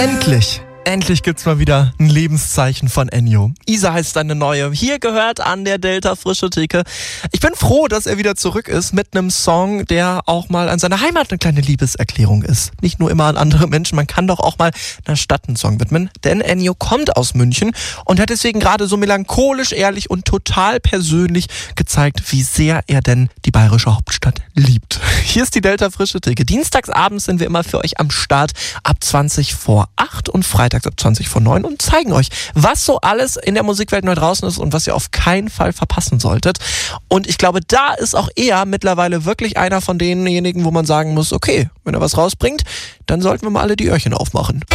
Endlich gibt's mal wieder ein Lebenszeichen von Ennio. Isa heißt seine neue. Hier gehört an der Delta frische Theke. Ich bin froh, dass er wieder zurück ist mit einem Song, der auch mal an seine Heimat eine kleine Liebeserklärung ist. Nicht nur immer an andere Menschen, man kann doch auch mal einer Stadt einen Song widmen. Denn Ennio kommt aus München und hat deswegen gerade so melancholisch, ehrlich und total persönlich gezeigt, wie sehr er denn die bayerische Hauptstadt liebt. Hier ist die Delta frische Theke. Dienstagsabends sind wir immer für euch am Start ab 20 vor 8 und freitags ab 20 vor 9 und zeigen euch, was so alles in der Musikwelt neu draußen ist und was ihr auf keinen Fall verpassen solltet. Und ich glaube, da ist auch er mittlerweile wirklich einer von denjenigen, wo man sagen muss, okay, wenn er was rausbringt, dann sollten wir mal alle die Öhrchen aufmachen.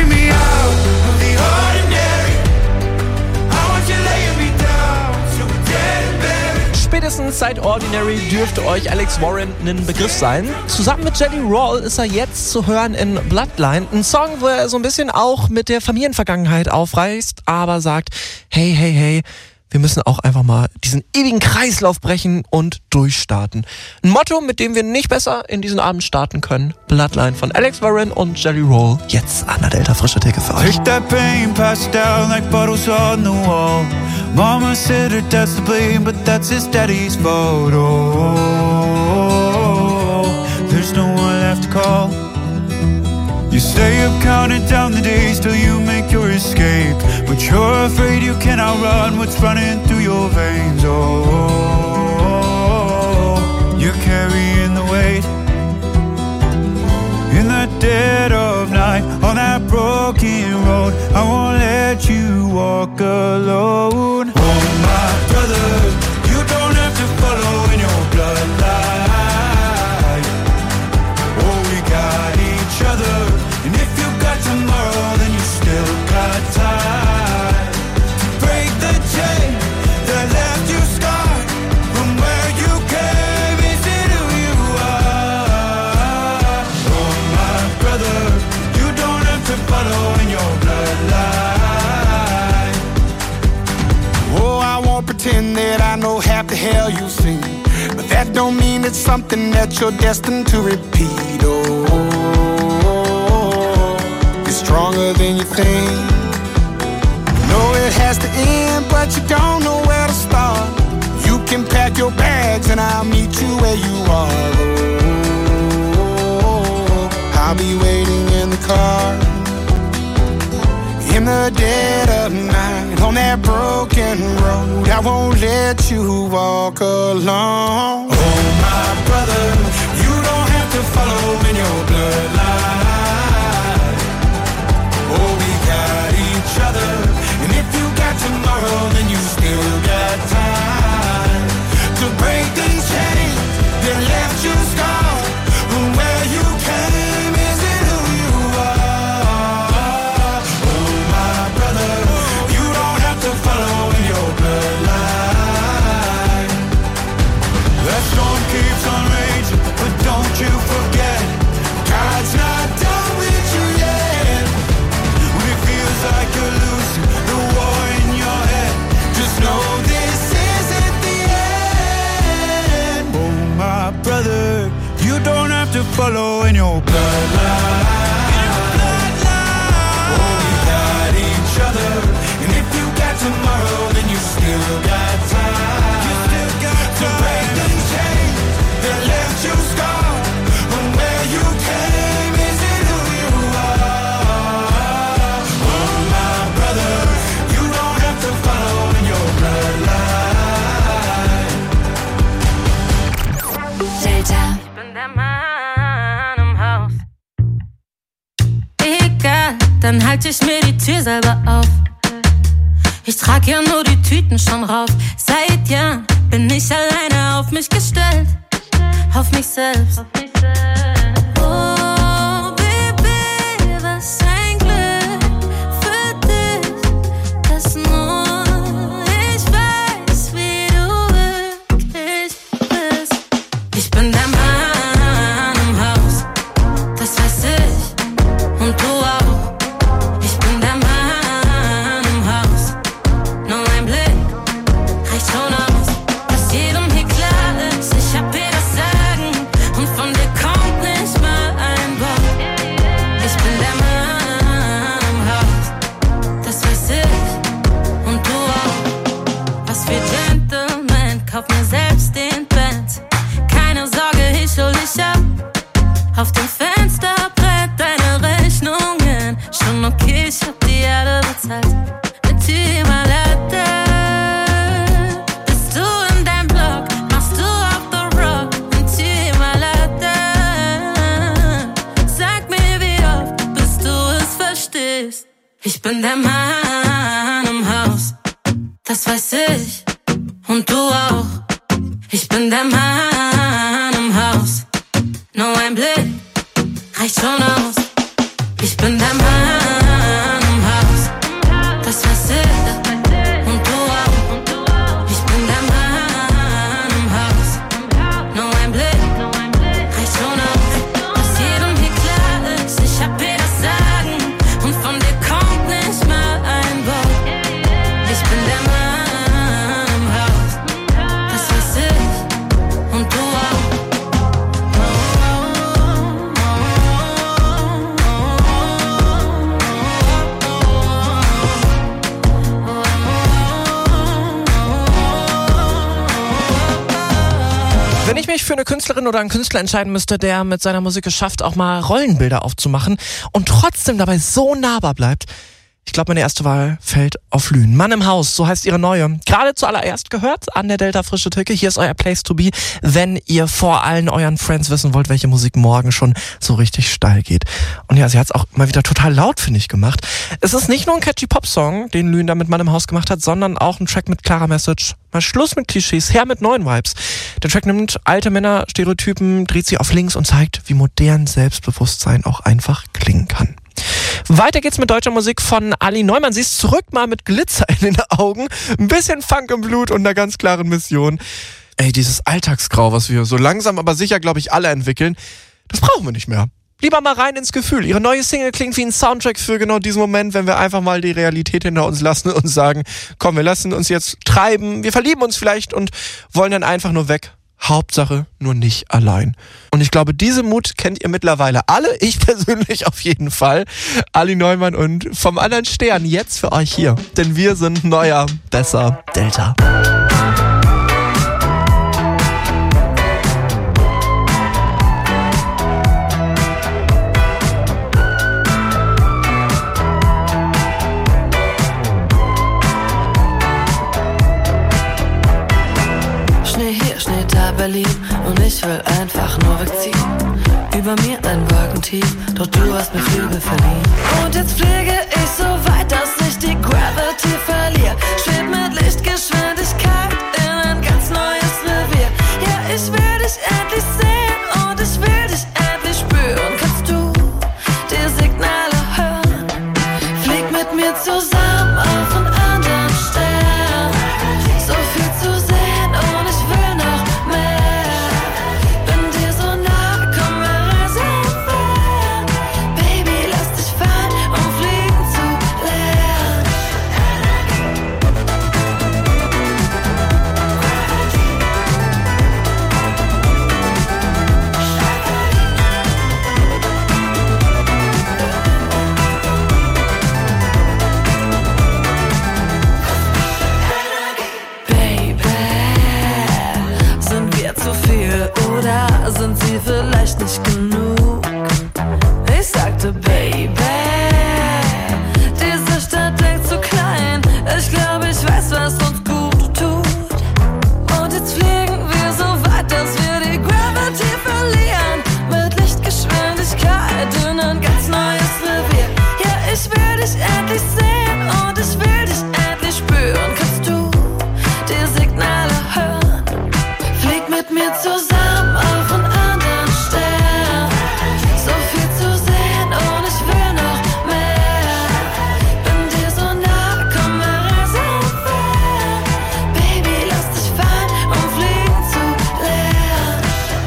Spätestens seit Ordinary dürfte euch Alex Warren ein Begriff sein. Zusammen mit Jelly Roll ist er jetzt zu hören in Bloodline. Ein Song, wo er so ein bisschen auch mit der Familienvergangenheit aufreißt, aber sagt, hey, wir müssen auch einfach mal diesen ewigen Kreislauf brechen und durchstarten. Ein Motto, mit dem wir nicht besser in diesen Abend starten können. Bloodline von Alex Warren und Jelly Roll. Jetzt an der Delta frische Theke für euch. Take that pain, pass it down like bottles on the wall. Mama said her dad's to blame, but that's his daddy's fault. Oh, there's no one left to call. You stay up counting down the days till you make your escape, but you're afraid you can't outrun what's running through your veins. Oh, you're carrying the weight in the dead of night on that broken road. I won't let you walk alone. Oh my brother, you don't have to follow in your bloodline. Oh, we got each other. And if you got tomorrow, then you still got time to break the chain that left you scarred from where you came. Is it who you are? Oh my brother, you don't have to follow in your bloodline. Oh, I won't pretend that I know half the hell you've seen, but that don't mean it's something that you're destined to repeat. Oh, stronger than you think. Know it has to end, but you don't know where to start. You can pack your bags and I'll meet you where you are. Oh, I'll be waiting in the car in the dead of night on that broken road. I won't let you walk alone. Oh my brother, you don't have to follow in your bloodline. And if you got tomorrow, then you still got time to break these chains that left you scarred from where you came. Is it who you are? Oh my brother, you don't have to follow in your bloodline. That storm keeps on raging, but don't you forget, God's not done with you yet. When it feels like you're losing the war in your head, just know this isn't the end. Oh my brother, you don't have to follow in your bloodline. Oh, we got each other, and if you got tomorrow, then you still got time. You still got to break the chains that left you scarred from where you came. Is it who you are? Oh my brother, you don't have to follow in your bloodline. Delta. Ich bin der Mann im Haus. Egal, dann halte ich mir die Tür selber auf. Ich trag ja nur die Tüten schon rauf. Seit Jahren bin ich alleine auf mich gestellt. Auf mich selbst. Oh, Baby, was ein Glück für dich, dass nur ich weiß, wie du wirklich bist. Ich bin der Mann im Haus, das weiß ich, und du auch. Ich bin der Mann im Haus, nur ein Blick reicht schon aus, dass jedem hier klar ist, ich hab hier das Sagen und von dir kommt nicht mal ein Wort. Ich bin der Mann hol dich ab. Auf dem Fensterbrett deine Rechnungen. Schon okay, ich hab die alle bezahlt. Mit Limonade. Bist du in deinem Blog, machst du auf the Rock. Mit Limonade. Sag mir, wie oft, bis du es verstehst. Ich bin der Mann im Haus, das weiß ich. Und du auch. Ich bin der Mann im Haus. Nur ein Blick reicht schon aus. Ich bin der Mann im Haus. Das weiß ich. Und du auch. Ich bin der Mann im Haus. Nur ein Blick reicht schon aus. Dass jedem hier klar ist, ich hab hier das Sagen. Und von dir kommt nicht mal ein Wort. Ich bin der Mann im Haus. Das weiß ich. Und du auch. Wenn ich mich für eine Künstlerin oder einen Künstler entscheiden müsste, der mit seiner Musik es schafft, auch mal Rollenbilder aufzumachen und trotzdem dabei so nahbar bleibt, ich glaube, meine erste Wahl fällt auf Lünen. Mann im Haus, so heißt ihre neue. Gerade zuallererst gehört an der Delta Frische Theke. Hier ist euer Place to be, wenn ihr vor allen euren Friends wissen wollt, welche Musik morgen schon so richtig steil geht. Und ja, sie hat es auch mal wieder total laut, finde ich, gemacht. Es ist nicht nur ein catchy Pop-Song, den Lünen da mit Mann im Haus gemacht hat, sondern auch ein Track mit klarer Message. Mal Schluss mit Klischees, her mit neuen Vibes. Der Track nimmt alte Männer-Stereotypen, dreht sie auf links und zeigt, wie modern Selbstbewusstsein auch einfach klingen kann. Weiter geht's mit deutscher Musik von Ali Neumann. Sie ist zurück mal mit Glitzer in den Augen, ein bisschen Funk im Blut und einer ganz klaren Mission. Ey, dieses Alltagsgrau, was wir so langsam aber sicher, glaube ich, alle entwickeln, das brauchen wir nicht mehr. Lieber mal rein ins Gefühl. Ihre neue Single klingt wie ein Soundtrack für genau diesen Moment, wenn wir einfach mal die Realität hinter uns lassen und sagen, komm, wir lassen uns jetzt treiben, wir verlieben uns vielleicht und wollen dann einfach nur weg. Hauptsache nur nicht allein. Und ich glaube, diese Mut kennt ihr mittlerweile alle. Ich persönlich auf jeden Fall. Ali Neumann und vom anderen Stern jetzt für euch hier. Denn wir sind neuer, besser Delta. Berlin und ich will einfach nur wegziehen. Über mir ein Wolkentief, doch du hast mir Flügel verliehen. Und jetzt fliege ich so weit, dass ich die Gravity verliere. Schweb mit Lichtgeschwindigkeit in ein ganz neues Revier. Ja, ich will dich endlich sehen und ich will dich endlich spüren. Kannst du die Signale hören? Flieg mit mir zusammen auf einen anderen Stern. So viel zu sehen und ich will noch mehr. Bin dir so nah, komm, wir reisen fern. Baby, lass dich fallen, um fliegen zu lernen. Baby, sind wir zu viel oder sind sie vielleicht nicht genug? Ich sagte, Baby, diese Stadt denkt zu klein. Ich glaube, ich weiß, was uns gut tut. Und jetzt fliegen wir so weit, dass wir die Gravity verlieren. Mit Lichtgeschwindigkeit in ein ganz neues Revier. Ja, ich will dich endlich sehen und ich will dich endlich spüren. Kannst du die Signale hören? Flieg mit mir zusammen auf einen anderen Stern. So viel zu sehen und ich will noch mehr. Bin dir so nah, komm, wir reisen fern. Baby, lass dich fallen, um fliegen zu lernen.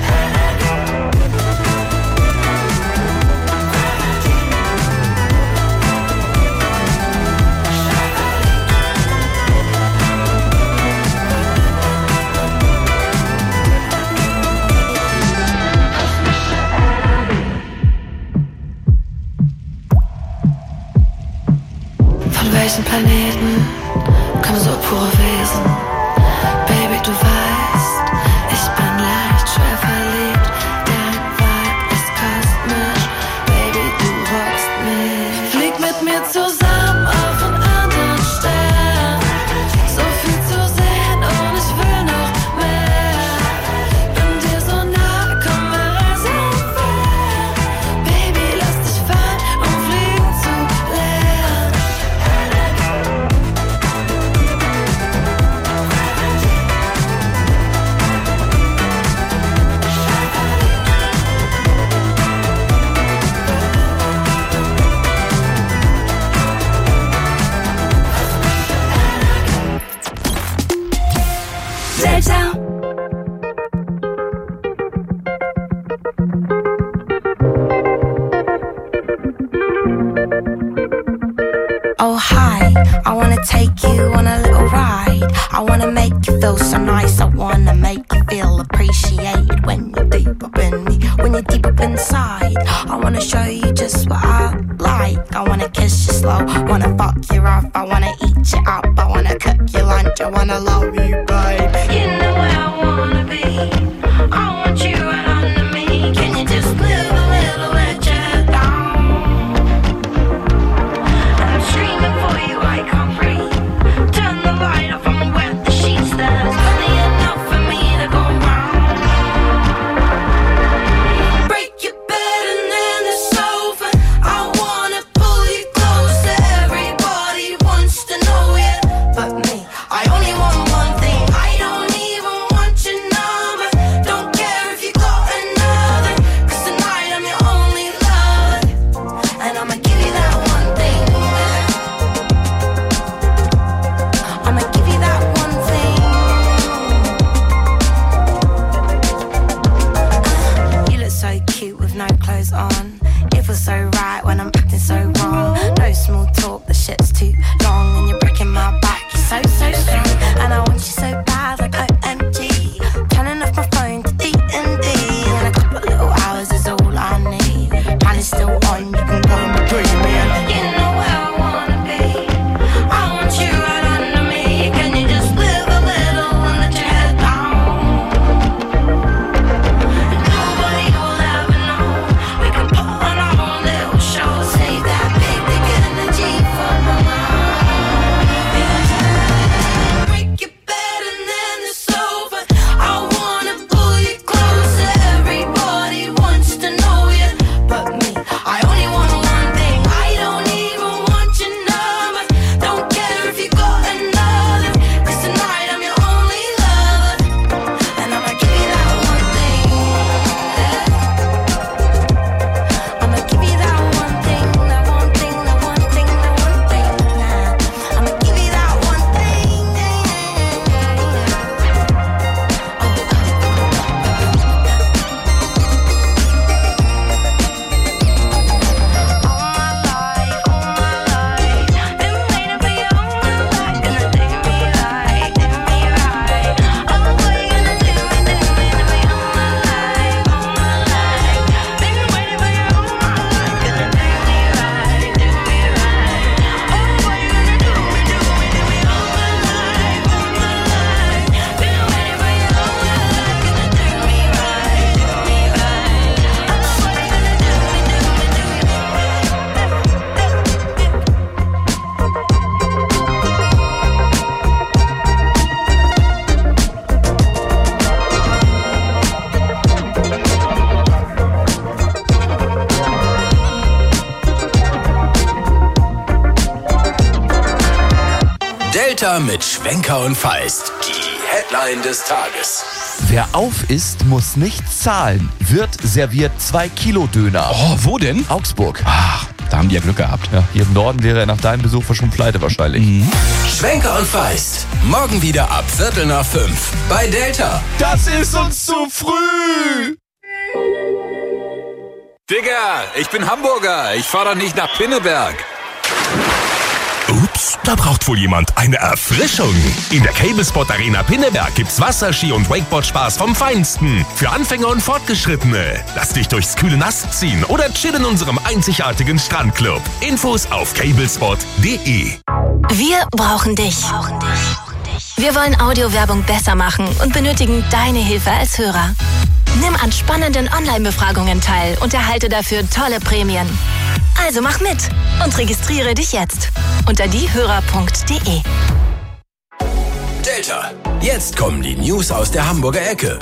Von welchen Planeten kommen so pure Wesen? Baby, du weißt, ich bin leicht schwer verliebt. take you on a little ride. I wanna make you feel so nice. I wanna make you feel appreciated when you're deep up in me, when you're deep up inside. I wanna show you just what I like. I wanna kiss you slow, wanna fuck you rough. I wanna eat you up, I wanna cook your lunch. I wanna love you, babe. You know where I wanna be. I want you right under me. Can you just live a little let your head down? I'm screaming for you, I can't breathe. Turn the light off and wet the sheets. There's plenty enough for me to go round. Break your bed and then it's over. I wanna pull you closer. Everybody wants to know you, but me, I only want one thing. I don't even want your number. Don't care if you got another, 'cause tonight I'm your only love. And I'ma give you that one thing. I'ma give you that one thing. You look so cute with no clothes on. It feels so right when I'm acting so wrong. No small talk, the shit's too long. And you're breaking my back, you're so strong. And I want you so bad like OMG. Turning off my phone to D&D. And a couple little hours is all I need. Plan is still on, you can go and between me. And you know where I wanna be. I want you right under me. Can you just live a little and let your head down? And nobody will ever know. We can put on our own little show. Save that big energy for my mind. Break your bed and then it's over. I wanna pull you closer. Everybody wants to know you, but me, I only want one thing. I don't even want your number. Don't care if you got another, 'cause tonight I'm your only lover. And I'ma give you that one thing. I'ma give you that one thing, that one thing, that one thing, that one thing. I'ma give you that one thing. All my life, been waiting for you all my life. Gonna do me right, do me right. Oh, boy, you gonna do me all my life, Been waiting for you all my life. Gonna do me right, do me right. Oh, boy, you gonna do me all my life, Been waiting for you all my life. Gonna do me right, do me right. Oh, boy, you gonna do me. Delta mit Schwenker und Feist. Die Headline des Tages. Wer auf isst, muss nichts zahlen. Wird serviert 2 Kilo Döner. Oh, wo denn? Augsburg. Ach, da haben die ja Glück gehabt. Ja, hier im Norden wäre er nach deinem Besuch schon pleite wahrscheinlich. Schwenker und Feist. Morgen wieder ab 4:45 bei Delta. Das ist uns zu früh! Digga, ich bin Hamburger. Ich fahr doch nicht nach Pinneberg. Ups, da braucht wohl jemand eine Erfrischung. In der Cablespot Arena Pinneberg gibt's Wasserski und Wakeboard-Spaß vom Feinsten. Für Anfänger und Fortgeschrittene. Lass dich durchs kühle Nass ziehen oder chill in unserem einzigartigen Strandclub. Infos auf cablespot.de. Wir brauchen dich. Wir wollen Audiowerbung besser machen und benötigen deine Hilfe als Hörer. Nimm an spannenden Online-Befragungen teil und erhalte dafür tolle Prämien. Also mach mit und registriere dich jetzt unter diehörer.de. Delta. Jetzt kommen die News aus der Hamburger Ecke.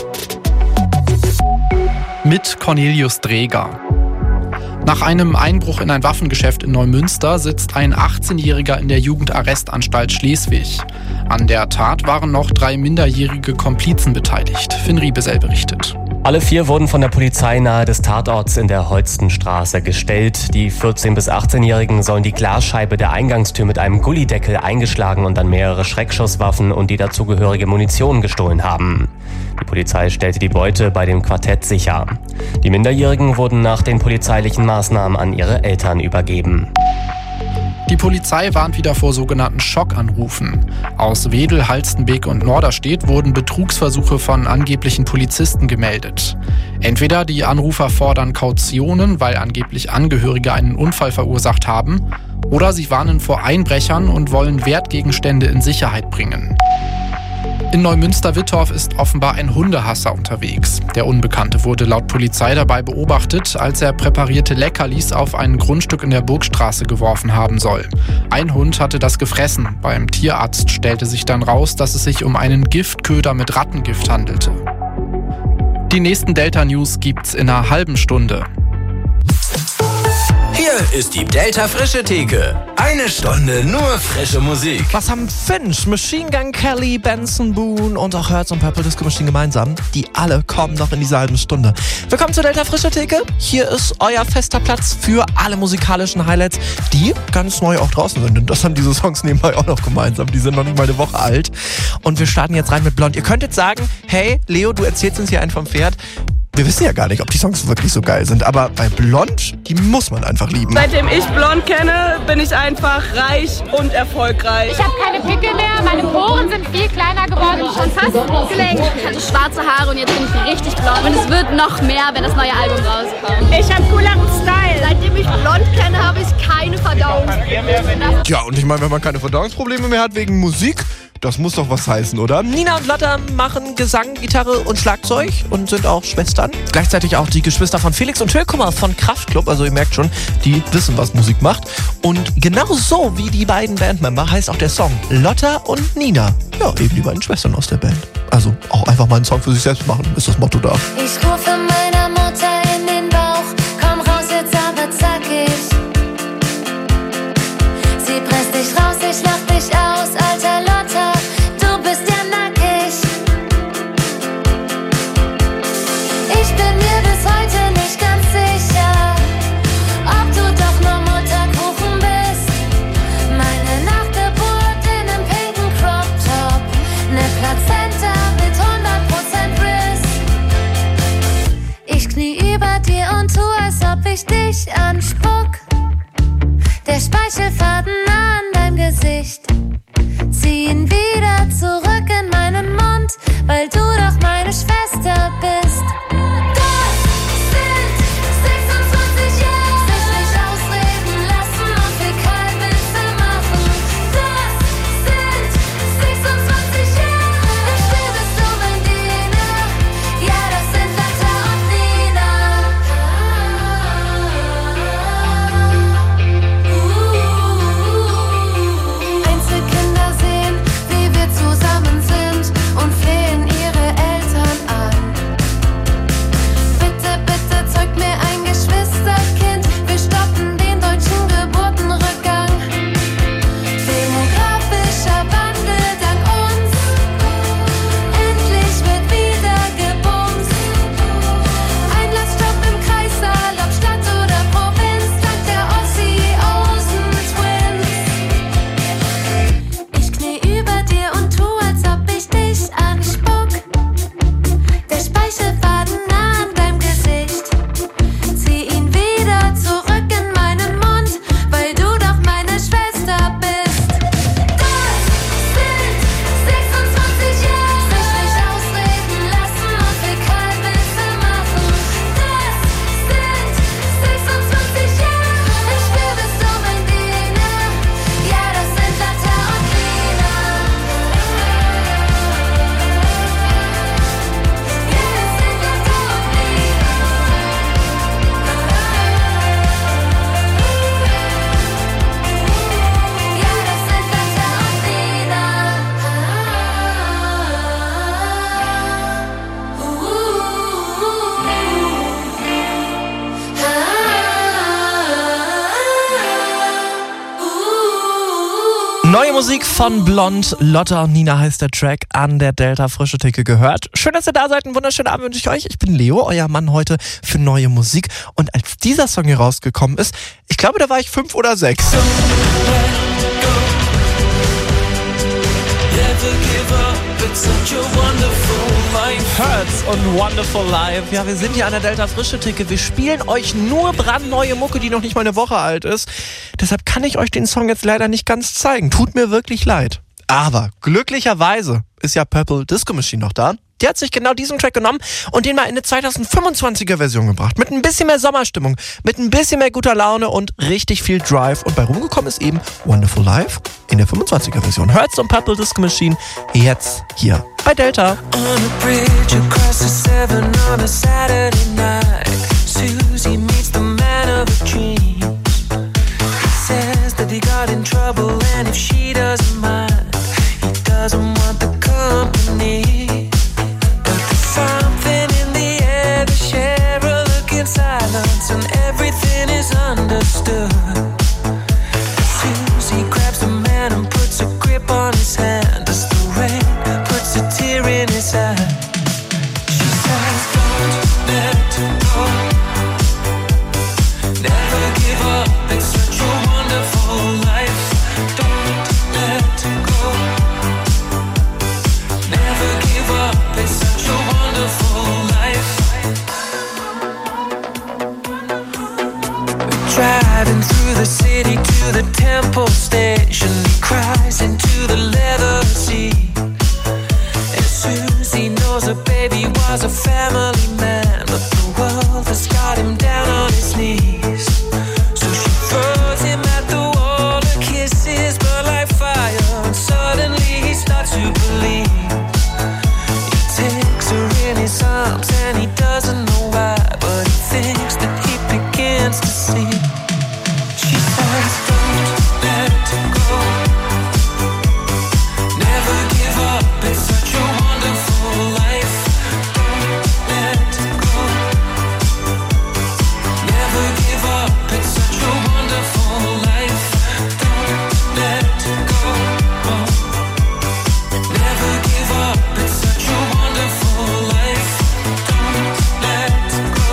Mit Cornelius Dreger. Nach einem Einbruch in ein Waffengeschäft in Neumünster sitzt ein 18-Jähriger in der Jugendarrestanstalt Schleswig. An der Tat waren noch 3 minderjährige Komplizen beteiligt. Finn Riebesell berichtet. Alle 4 wurden von der Polizei nahe des Tatorts in der Holstenstraße gestellt. Die 14- bis 18-Jährigen sollen die Glasscheibe der Eingangstür mit einem Gullideckel eingeschlagen und dann mehrere Schreckschusswaffen und die dazugehörige Munition gestohlen haben. Die Polizei stellte die Beute bei dem Quartett sicher. Die Minderjährigen wurden nach den polizeilichen Maßnahmen an ihre Eltern übergeben. Die Polizei warnt wieder vor sogenannten Schockanrufen. Aus Wedel, Halstenbek und Norderstedt wurden Betrugsversuche von angeblichen Polizisten gemeldet. Entweder die Anrufer fordern Kautionen, weil angeblich Angehörige einen Unfall verursacht haben, oder sie warnen vor Einbrechern und wollen Wertgegenstände in Sicherheit bringen. In Neumünster-Wittorf ist offenbar ein Hundehasser unterwegs. Der Unbekannte wurde laut Polizei dabei beobachtet, als er präparierte Leckerlis auf ein Grundstück in der Burgstraße geworfen haben soll. Ein Hund hatte das gefressen. Beim Tierarzt stellte sich dann raus, dass es sich um einen Giftköder mit Rattengift handelte. Die nächsten Delta-News gibt's in einer halben Stunde. Hier ist die Delta Frische Theke. Eine Stunde nur frische Musik. Was haben Finch, Machine Gun Kelly, Benson Boone und auch Hertz und Purple Disco Machine gemeinsam? Die alle kommen noch in dieser halben Stunde. Willkommen zur Delta Frische Theke. Hier ist euer fester Platz für alle musikalischen Highlights, die ganz neu auch draußen sind. Und das haben diese Songs nebenbei auch noch gemeinsam. Die sind noch nicht mal eine Woche alt. Und wir starten jetzt rein mit Blond. Ihr könnt jetzt sagen, hey, Leo, du erzählst uns hier einen vom Pferd. Wir wissen ja gar nicht, ob die Songs wirklich so geil sind, aber bei Blond, die muss man einfach lieben. Seitdem ich Blond kenne, bin ich einfach reich und erfolgreich. Ich habe keine Pickel mehr, meine Poren sind viel kleiner geworden, schon fast gelenkt. Ich hatte schwarze Haare und jetzt bin ich richtig blond. Und es wird noch mehr, wenn das neue Album rauskommt. Ich habe cooleren Style. Seitdem ich Blond kenne, habe ich keine Verdauung. Ja, und ich meine, wenn man keine Verdauungsprobleme mehr hat wegen Musik, das muss doch was heißen, oder? Nina und Lotta machen Gesang, Gitarre und Schlagzeug und sind auch Schwestern. Gleichzeitig auch die Geschwister von Felix und Hülkummer von Kraftklub. Also ihr merkt schon, die wissen, was Musik macht. Und genau so wie die beiden Bandmember heißt auch der Song Lotta und Nina. Ja, eben die beiden Schwestern aus der Band. Also auch einfach mal einen Song für sich selbst machen, ist das Motto da. Ich rufe meiner Mutter in den Bauch, komm raus jetzt, aber zackig. Sie presst dich raus, ich lach dich aus, alter Lotta, du bist ja nackig. Ich bin mir bis heute nicht ganz sicher, ob du doch nur Mutterkuchen bist. Meine Nachgeburt in einem pinken Crop Top, ne Plazenta mit 100% Riss. Ich knie über dir und tu, als ob ich dich anspuck. Der Speichelfaden nah an deinem Gesicht. Zieh ihn wieder zurück in meinen Mund, weil du doch meine Schwester bist. Das sind 26 Jahre. Sich nicht ausreden lassen und wir kein Witze machen. Das sind 26 Jahre. Ich will bis du mein Diener. Ja, das sind Lotta und Nina. Einzelkinder sehen, wie wir zusammen sind und flehen ihre Eltern an. Bitte, bitte zeug mir ein Geschwisterkind, wir stoppen den deutschen Geburtenrückgang. Demografischer Wandel dank uns, endlich wird wieder gebumst. Einlassstopp im Kreissaal, ob Stadt oder Provinz, dank der Ossi-Osen-Twins. Ich knie über dir und tu, als ob ich dich anspuck. Der Speichelfaden nah an deinem Gesicht. Zieh ihn wieder zurück in meinen Mund, weil du doch meine Schwester bist. Das sind 26 Jahre. Sich nicht ausreden lassen und wir kein Witze machen. Das sind 26 Jahre. Ich will bis du mein Diener. Ja, das sind Lotta und Nina. Neue Musik von Blond, Lotta und Nina heißt der Track, an der Delta Frische Theke gehört. Schön, dass ihr da seid, einen wunderschönen Abend wünsche ich euch. Ich bin Leo, euer Mann heute für neue Musik. Und als dieser Song hier rausgekommen ist, ich glaube, da war ich 5 oder 6. Never give up, it's such a wonderful life. Hurts und Wonderful Life. Ja, wir sind hier an der Delta Frische Theke. Wir spielen euch nur brandneue Mucke, die noch nicht mal eine Woche alt ist. Deshalb kann ich euch den Song jetzt leider nicht ganz zeigen. Tut mir wirklich leid. Aber glücklicherweise ist ja Purple Disco Machine noch da. Die hat sich genau diesen Track genommen und den mal in eine 2025er Version gebracht. Mit ein bisschen mehr Sommerstimmung, mit ein bisschen mehr guter Laune und richtig viel Drive. Und bei rumgekommen ist eben Wonderful Life in der 25er Version. Hurts und Purple Disco Machine jetzt hier bei Delta. On a bridge across the Severn on a Saturday night, Susie meets the man of her dreams. He says that he got in trouble and if she doesn't mind, he doesn't want the company. Something in the air, they share a look in silence, and everything is understood. Susie grabs the man and puts a grip on his hand as the rain puts a tear in his eye. She says, don't let go, never give up, it's such a wonderful life. Don't let go, never give up, it's such a wonderful life. Driving through the city to the Temple Station, he cries into the leather seat. And Susie knows her baby was a family man, but the world has got him down on his knees. So she throws him at the wall, her kisses burn like fire, and suddenly he starts to believe. Takes her in his arms and he doesn't know why, but he thinks that he begins to see. She says, don't let go, never give up, it's such a wonderful life. Don't let go, never give up, it's such a wonderful life. Don't let go, never give up, it's such a wonderful life. Don't let go,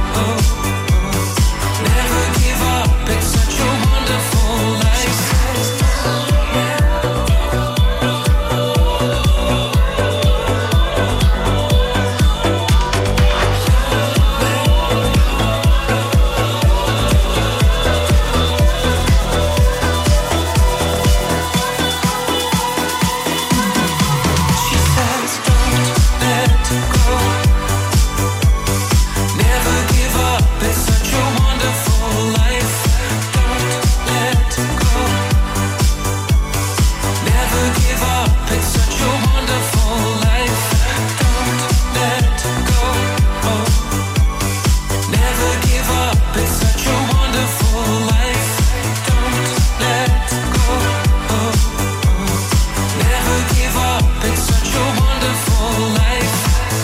never give up, it's such a wonderful life. She says, don't let go, never give up, it's such a wonderful life. Don't let go, never give up, it's such a wonderful life. Don't let go, never give up, it's such a wonderful life. Don't let go, never give up, it's such a wonderful life.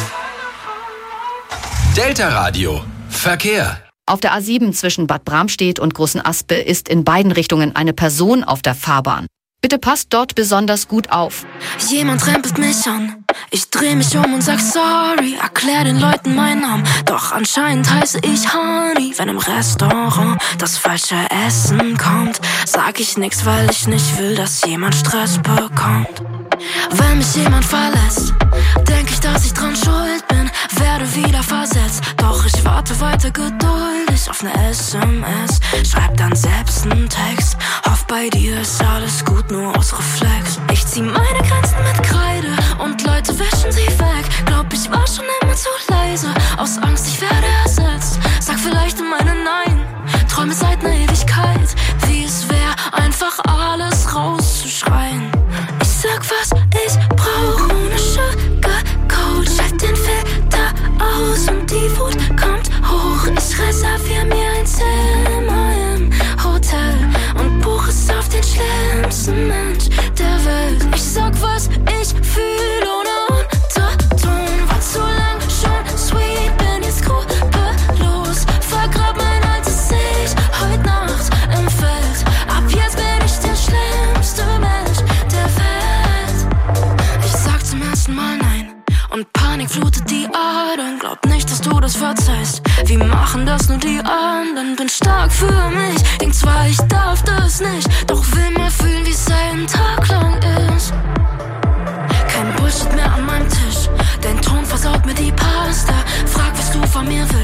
Delta Radio. Verkehr. Auf der A7 zwischen Bad Bramstedt und Großenaspe ist in beiden Richtungen eine Person auf der Fahrbahn. Bitte passt dort besonders gut auf. Jemand rempelt mich an, ich dreh mich um und sag sorry, erklär den Leuten meinen Namen, doch anscheinend heiße ich Honey. Wenn im Restaurant das falsche Essen kommt, sag ich nix, weil ich nicht will, dass jemand Stress bekommt. Wenn mich jemand verlässt, denk ich, dass ich dran schuld bin, werde wieder versetzt, doch ich warte weiter geduldig auf ne SMS, schreib dann selbst nen Text, hoff bei dir ist alles gut, nur aus Reflex. Ich zieh meine Grenzen mit Kreide und Leute wäschen sie weg, glaub ich war schon immer zu leise, aus Angst ich werde ersetzt, sag vielleicht in meine Nein, träume seit ner Ewigkeit, wie es wär, einfach alles rauszuschreien. Ich sag, was ich brauch, ohne Sugarcoat, schalt den Filter aus und die Wut kommt hoch. Ich reservier mir ein Zimmer im Hotel und buch es auf den schlimmsten Mensch der Welt. Ich sag, was ich fühl, ohne Unterton, war zu lang schon sweet, bin jetzt skrupellos, vergrab mein altes Ich heut Nacht im Feld. Ab jetzt bin ich der schlimmste Mensch der Welt. Ich sag zum ersten Mal nein und Panik flutet die Adern. Glaub nicht, dass du das verzeihst, wie machen das nur die anderen? Bin stark für mich, denk zwar ich darf das nicht, doch will mal fühlen, wie's einen Tag lang ist.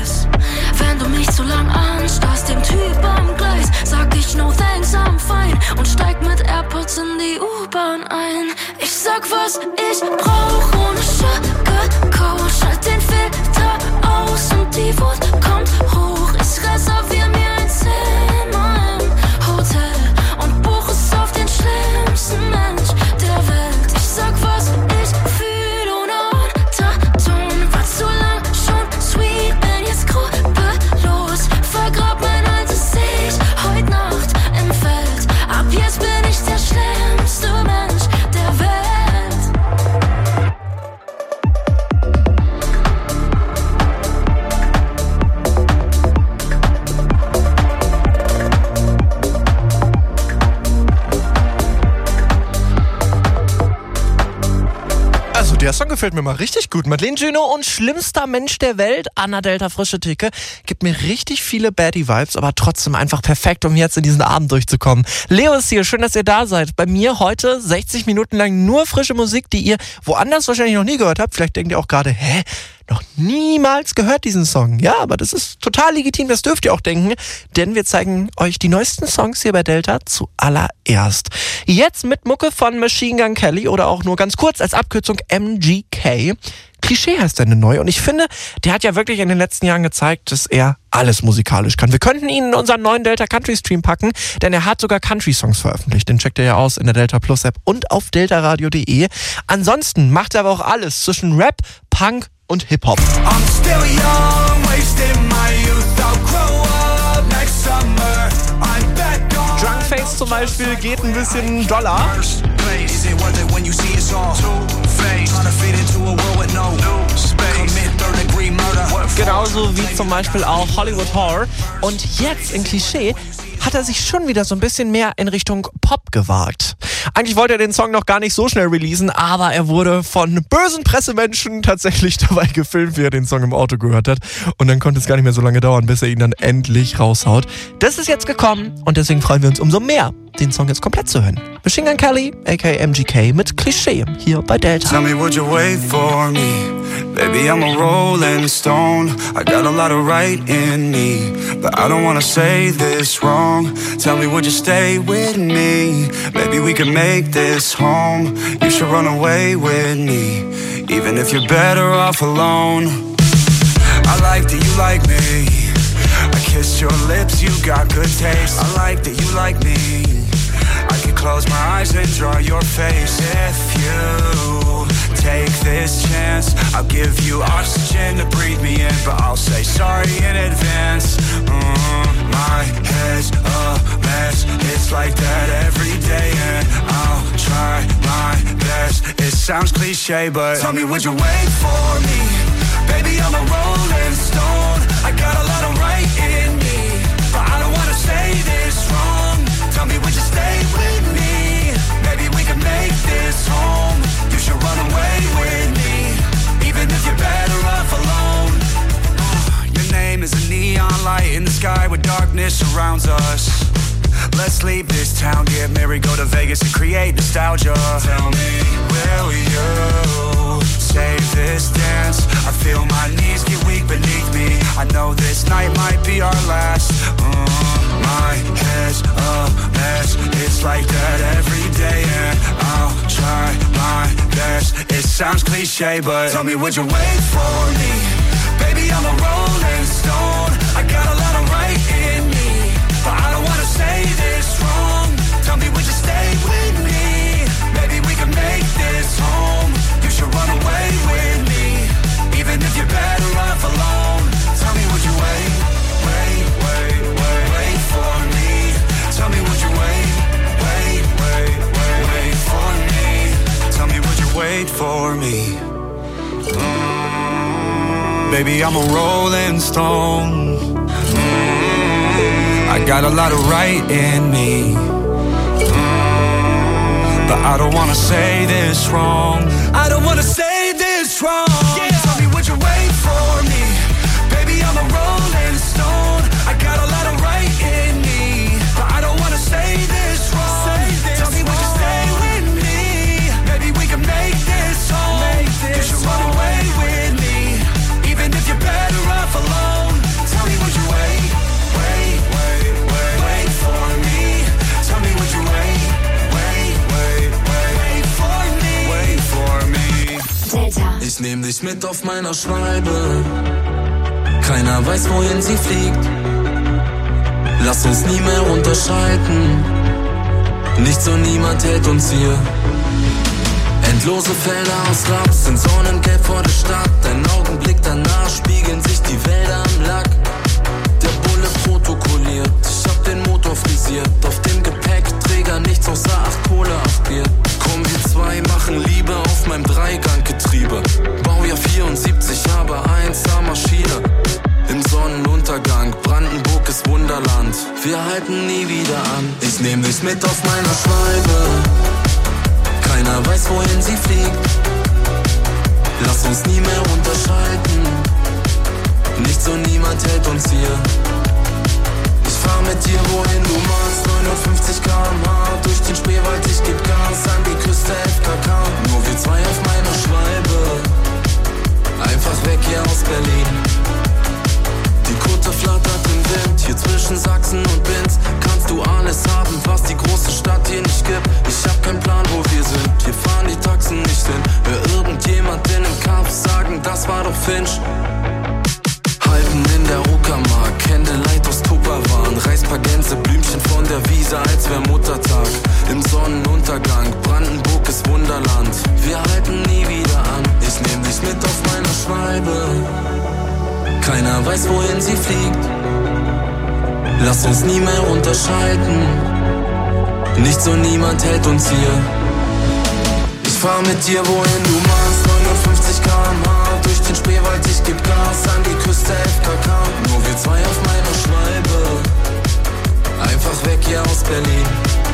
Stress. Wenn du mich zu lang anstarrst, dem Typ am Gleis, sag ich no thanks, I'm fine und steig mit AirPods in die U-Bahn ein. Ich sag, was ich brauch, ohne Sugarcoat. Schalt den Filter aus und die Wut kommt hoch. Ich reservier mir ein Zimmer im Hotel und buch es auf den schlimmsten Mensch der Welt. Ich sag, was ich fühl ohne Unterton. War zu lang schon sweet, bin jetzt skrupellos. Vergrab mein altes Ich heut Nacht im Feld. Ab jetzt bin ich der schlimmste Mensch der Welt. Also der Song gefällt mir mal richtig gut. Madeleine Juno und schlimmster Mensch der Welt, Anna Delta Frische Theke, gibt mir richtig viele Baddie-Vibes, aber trotzdem einfach perfekt, um jetzt in diesen Abend durchzukommen. Leo ist hier, schön, dass ihr da seid. Bei mir heute 60 Minuten lang nur frische Musik, die ihr woanders wahrscheinlich noch nie gehört habt. Vielleicht denkt ihr auch gerade, noch niemals gehört diesen Song. Ja, aber das ist total legitim, das dürft ihr auch denken, denn wir zeigen euch die neuesten Songs hier bei Delta zuallererst. Jetzt mit Mucke von Machine Gun Kelly oder auch nur ganz kurz als Abkürzung MGK. Klischee heißt seine neue und ich finde, der hat ja wirklich in den letzten Jahren gezeigt, dass er alles musikalisch kann. Wir könnten ihn in unseren neuen Delta Country Stream packen, denn er hat sogar Country-Songs veröffentlicht. Den checkt ihr ja aus in der Delta Plus App und auf deltaradio.de. Ansonsten macht er aber auch alles zwischen Rap, Punk und Hip-Hop. I'm still young, wasting my youth. I'll grow up next summer. I'm back on. Drunkface zum Beispiel geht ein bisschen doller. Genauso wie zum Beispiel auch Hollywood Horror. Und jetzt in Klischee hat er sich schon wieder so ein bisschen mehr in Richtung Pop gewagt. Eigentlich wollte er den Song noch gar nicht so schnell releasen, aber er wurde von bösen Pressemenschen tatsächlich dabei gefilmt, wie er den Song im Auto gehört hat. Und dann konnte es gar nicht mehr so lange dauern, bis er ihn dann endlich raushaut. Das ist jetzt gekommen und deswegen freuen wir uns umso mehr, den Song jetzt komplett zu hören. Machine Gun Kelly, aka MGK, mit Klischee hier bei Delta. Tell me, would you wait for me? Baby, I'm a rolling stone. I got a lot of right in me, but I don't wanna say this wrong. Tell me, would you stay with me? Maybe we could make this home. You should run away with me, even if you're better off alone. I like that you like me. I kissed your lips, you got good taste. I like that you like me. I could close my eyes and draw your face. If you take this chance, I'll give you oxygen to breathe me in, but I'll say sorry in advance. My head's a mess, it's like that every day, and I'll try my best. It sounds cliche, but tell me, would you wait for me? Baby, I'm a rolling stone. I got a lot of right in me, but I don't wanna say this wrong. Tell me, would you stay with me? Maybe we can make this home. You should run away with me, even if you're better off alone. Your name is a neon light in the sky where darkness surrounds us. Let's leave this town, get married, go to Vegas and create nostalgia. Tell me, will you save this dance? I feel my knees get weak beneath me. I know this night might be our last. My head's a mess, it's like that every day, and I'll try my best. It sounds cliche, but tell me, would you wait for me? Baby, I'm a rolling stone. I got a lot of right in me, but I don't wanna say this wrong. Tell me, would you stay with me? Maybe we can make this home. You should run away with me, even if you're better off alone. Tell me, would you wait for me? Tell me, would you wait for me? Tell me, would you wait for me? Baby, I'm a rolling stone. I got a lot of right in me, but I don't wanna say this wrong. I don't wanna say this wrong. Yeah. Tell me, would you wait for me? Baby, I'm a rolling stone. I got a lot of right in me, but I don't wanna say this wrong. Tell me, would you stay with me? Maybe we can make this home. You should run away with me, even if you're better off alone. nehm dich mit auf meiner Schwalbe. Keiner weiß, wohin sie fliegt. Lass uns nie mehr unterschalten. Nichts und niemand hält uns hier. Endlose Felder aus Raps sind sonnengelb vor der Stadt. Ein Augenblick danach spiegeln sich die Wälder am Lack. Der Bulle protokolliert, ich hab den Motor frisiert. Auf dem Gepäckträger nichts außer 8 Kohle auf Bier. Komm, wir zwei machen Liebe auf meinem Dreiganggetriebe. Baujahr 74, aber 1er Maschine. Im Sonnenuntergang, Brandenburg ist Wunderland. Wir halten nie wieder an. Ich nehm dich mit auf meiner Schwalbe. Keiner weiß, wohin sie fliegt. Lass uns nie mehr unterschalten. Nichts und niemand hält uns hier. Ich fahr mit dir, wohin du magst. 59 km/h durch den Spreewald, ich geb Gas an die Küste 11 kk. Nur wir zwei auf meiner Schwalbe. Einfach weg hier aus Berlin. Die Kutte flattert im Wind, hier zwischen Sachsen und Binz. Kannst du alles haben, was die große Stadt hier nicht gibt. Ich hab keinen Plan, wo wir sind, hier fahren die Taxen nicht hin. Hör irgendjemand in dem Kampf sagen, das war doch Finch. Halten in der Uckermark, Candlelight aus Tupperwaren. Reiß paar Gänseblümchen von der Wiese, als wär Muttertag. Im Sonnenuntergang, Brandenburg ist Wunderland. Wir halten nie wieder an, ich nehm dich mit auf meiner Schwalbe. Keiner weiß, wohin sie fliegt. Lass uns nie mehr unterschalten. Nichts und niemand hält uns hier. Ich fahr mit dir, wohin du magst. 59 km/h durch den Spreewald, ich geb Gas an die Küste 11 kk. Nur wir zwei auf meiner Schwalbe. Einfach weg hier aus Berlin.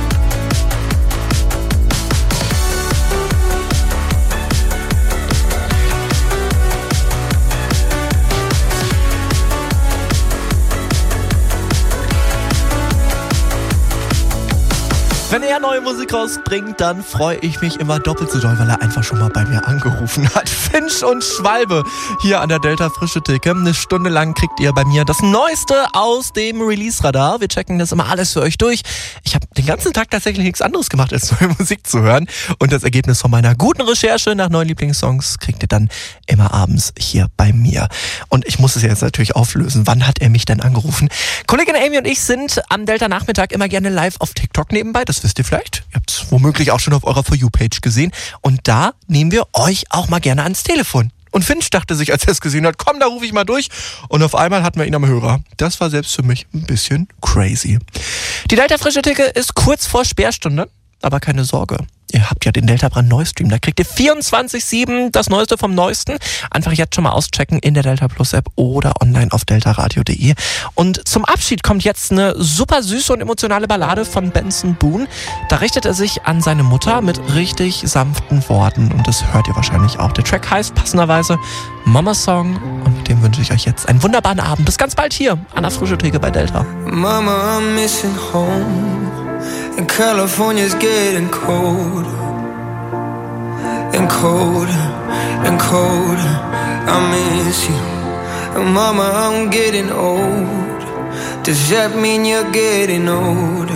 Wenn er neue Musik rausbringt, dann freue ich mich immer doppelt so doll, weil er einfach schon mal bei mir angerufen hat. Finch und Schwalbe hier an der Delta Frische Theke. Eine Stunde lang kriegt ihr bei mir das Neueste aus dem Release-Radar. Wir checken das immer alles für euch durch. Ich habe den ganzen Tag tatsächlich nichts anderes gemacht, als neue Musik zu hören. Und das Ergebnis von meiner guten Recherche nach neuen Lieblingssongs kriegt ihr dann immer abends hier bei mir. Und ich muss es jetzt natürlich auflösen. Wann hat er mich denn angerufen? Kollegin Amy und ich sind am Delta-Nachmittag immer gerne live auf TikTok nebenbei. Das wisst ihr vielleicht. Ihr habt es womöglich auch schon auf eurer For You-Page gesehen. Und da nehmen wir euch auch mal gerne ans Telefon. Und Finch dachte sich, als er es gesehen hat, komm, da rufe ich mal durch. Und auf einmal hatten wir ihn am Hörer. Das war selbst für mich ein bisschen crazy. Die Delta Frische Theke ist kurz vor Sperrstunde. Aber keine Sorge. Ihr habt ja den Delta Brand Neustream. Da kriegt ihr 24/7 das Neueste vom Neuesten. Einfach jetzt schon mal auschecken in der Delta Plus App oder online auf deltaradio.de. Und zum Abschied kommt jetzt eine super süße und emotionale Ballade von Benson Boone. Da richtet er sich an seine Mutter mit richtig sanften Worten. Und das hört ihr wahrscheinlich auch. Der Track heißt passenderweise Mama Song. Und mit dem wünsche ich euch jetzt einen wunderbaren Abend. Bis ganz bald hier an der Frische Theke bei Delta. Mama, I'm missing home. And California's getting colder and colder and colder. I miss you. And Mama, I'm getting old. Does that mean you're getting older?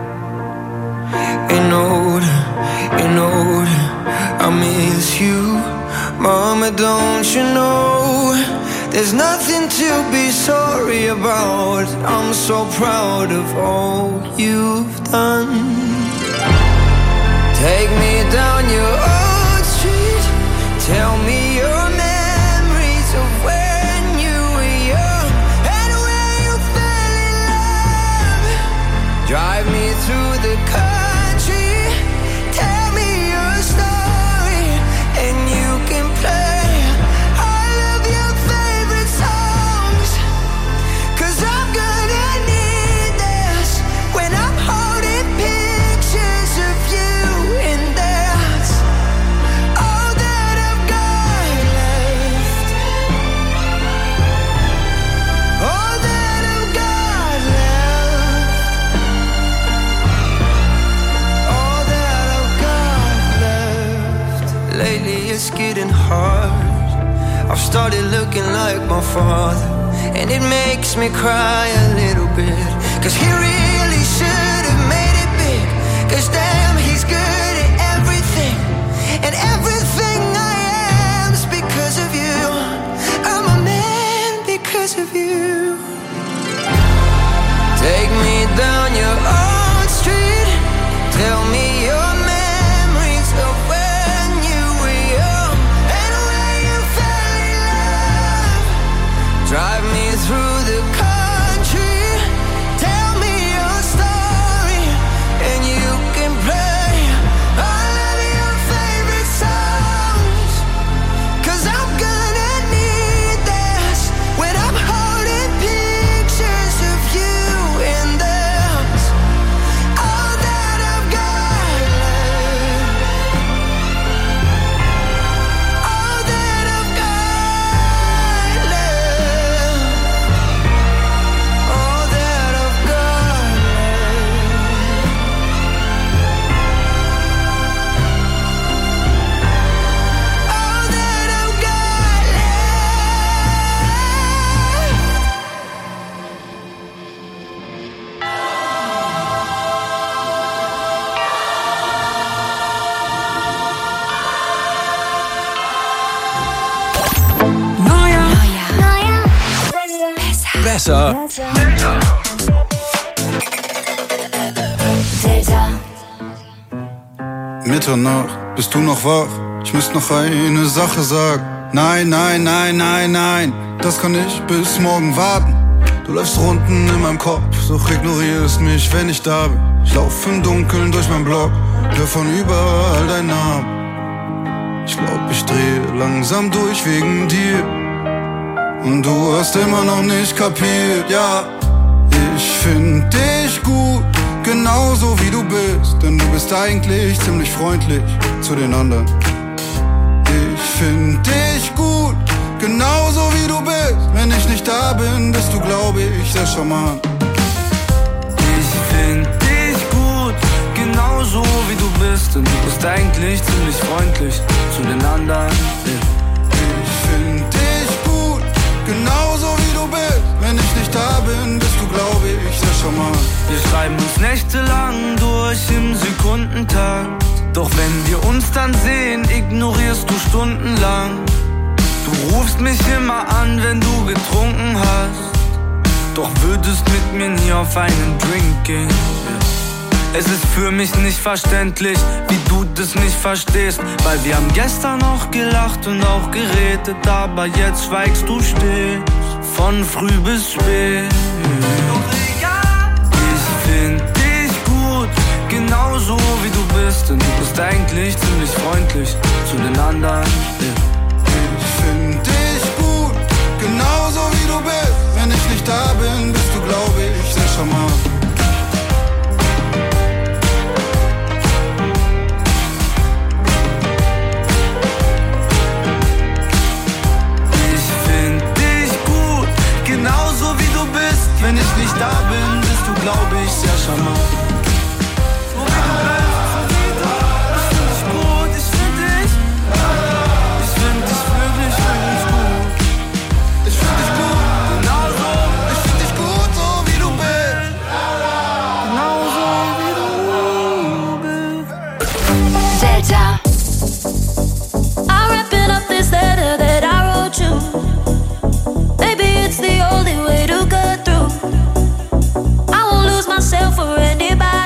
And older and older. I miss you. Mama, don't you know there's nothing to be sorry about. I'm so proud of all you've done. Take me down your old street. Tell me your memories of when you were young and where you fell in love. Drive me through the country. Tell me your story and you can play it's getting hard. I've started looking like my father, and it makes me cry a little bit. Cause he really should have made it big. Cause damn, he's good at everything. And everything I am's because Delta. Mitternacht, bist du noch wach? Ich müsste noch eine Sache sagen. Nein, nein, nein, nein, nein, das kann nicht bis morgen warten. Du läufst Runden in meinem Kopf, doch ignorierst mich, wenn ich da bin. Ich lauf im Dunkeln durch meinen Block, hör von überall deinen Namen. Ich glaub, ich drehe langsam durch wegen dir. Und du hast immer noch nicht kapiert, ja. Ich find dich gut, genauso wie du bist. Denn du bist eigentlich ziemlich freundlich zu den anderen. Ich find dich gut, genauso wie du bist. Wenn ich nicht da bin, bist du, glaube ich, sehr charmant. Ich find dich gut, genauso wie du bist. Und du bist eigentlich ziemlich freundlich zu den anderen. Ich find dich gut, genauso wie du bist. Wenn ich nicht da bin, bist du, glaube ich, sehr charmant. Wir schreiben uns nächtelang durch im Sekundentakt. Doch wenn wir uns dann sehen, ignorierst du stundenlang. Du rufst mich immer an, wenn du getrunken hast. Doch würdest mit mir nie auf einen Drink gehen. Es ist für mich nicht verständlich, wie du das nicht verstehst. Weil wir haben gestern noch gelacht und auch geredet, aber jetzt schweigst du still, von früh bis spät. Ich find dich gut, genauso wie du bist. Und du bist eigentlich ziemlich freundlich zu den anderen. Ich find dich gut, genauso wie du bist. Wenn ich nicht da bin, bist du, glaube ich, sehr charmant. Genauso wie du bist, wenn ich nicht da bin, bist du, glaube ich, sehr charmant. So wie du bist, ich find dich gut, ich find dich wirklich, wirklich gut. Ich find dich gut, genauso, ich find dich gut, so wie du bist. Genauso wie du bist. Delta. I'm wrapping up this letter that I wrote you. It's the only way to get through. I won't lose myself for anybody.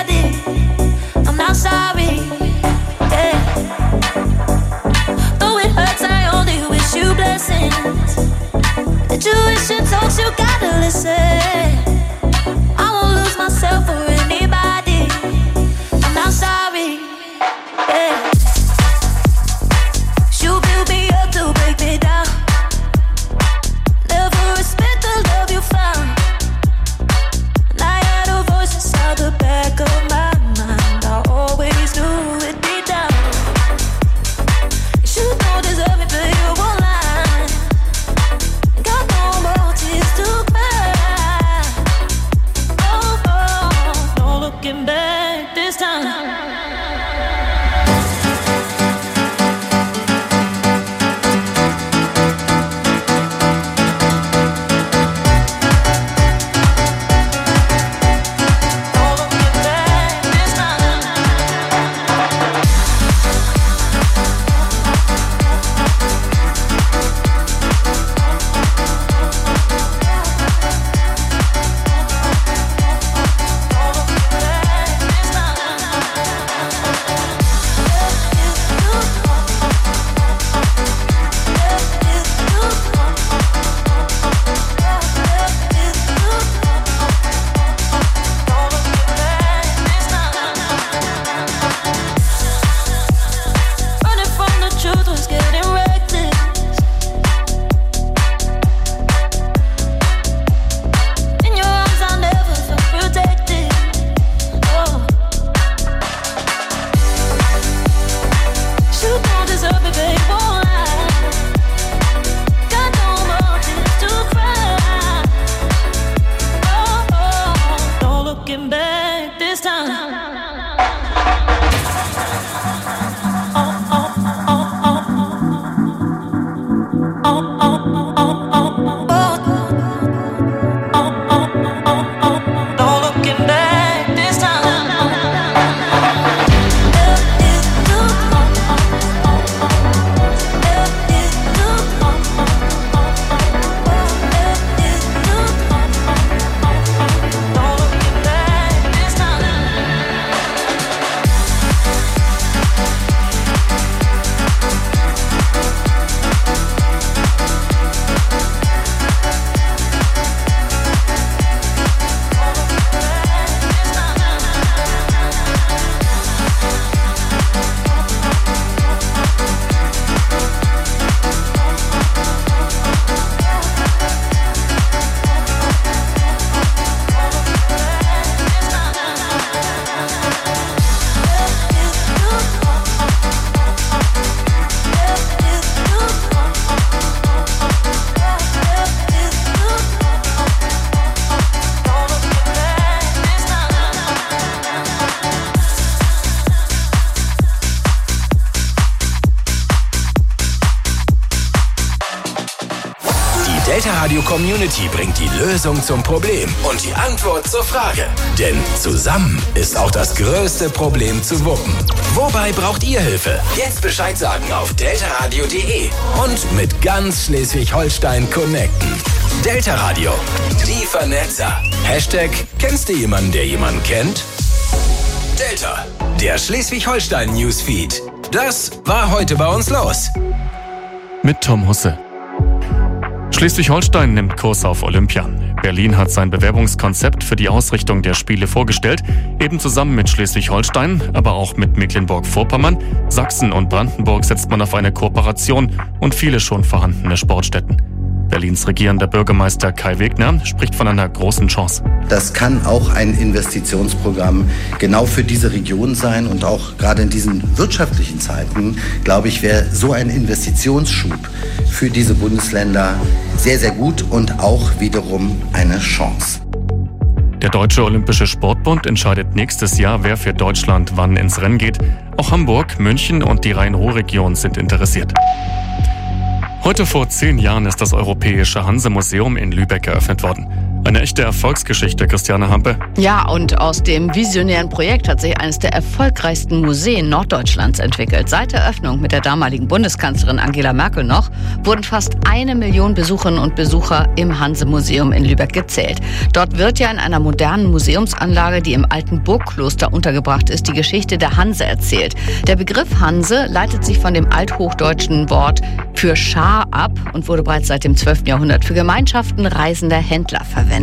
Radio-Community bringt die Lösung zum Problem und die Antwort zur Frage. Denn zusammen ist auch das größte Problem zu wuppen. Wobei braucht ihr Hilfe? Jetzt Bescheid sagen auf deltaradio.de und mit ganz Schleswig-Holstein connecten. Delta Radio, die Vernetzer. Hashtag, kennst du jemanden, der jemanden kennt? Delta, der Schleswig-Holstein-Newsfeed. Das war heute bei uns los. Mit Tom Husse. Schleswig-Holstein nimmt Kurs auf Olympia. Berlin hat sein Bewerbungskonzept für die Ausrichtung der Spiele vorgestellt, eben zusammen mit Schleswig-Holstein, aber auch mit Mecklenburg-Vorpommern, Sachsen und Brandenburg setzt man auf eine Kooperation und viele schon vorhandene Sportstätten. Berlins regierender Bürgermeister Kai Wegner spricht von einer großen Chance. Das kann auch ein Investitionsprogramm genau für diese Region sein und auch gerade in diesen wirtschaftlichen Zeiten, glaube ich, wäre so ein Investitionsschub für diese Bundesländer sehr, sehr gut und auch wiederum eine Chance. Der Deutsche Olympische Sportbund entscheidet nächstes Jahr, wer für Deutschland wann ins Rennen geht. Auch Hamburg, München und die Rhein-Ruhr-Region sind interessiert. Heute vor 10 Jahren ist das Europäische Hanse-Museum in Lübeck eröffnet worden. Eine echte Erfolgsgeschichte, Christiane Hampe. Ja, und aus dem visionären Projekt hat sich eines der erfolgreichsten Museen Norddeutschlands entwickelt. Seit der Eröffnung mit der damaligen Bundeskanzlerin Angela Merkel noch, wurden fast 1 Million Besucherinnen und Besucher im Hanse-Museum in Lübeck gezählt. Dort wird ja in einer modernen Museumsanlage, die im alten Burgkloster untergebracht ist, die Geschichte der Hanse erzählt. Der Begriff Hanse leitet sich von dem althochdeutschen Wort für Schar ab und wurde bereits seit dem 12. Jahrhundert für Gemeinschaften reisender Händler verwendet.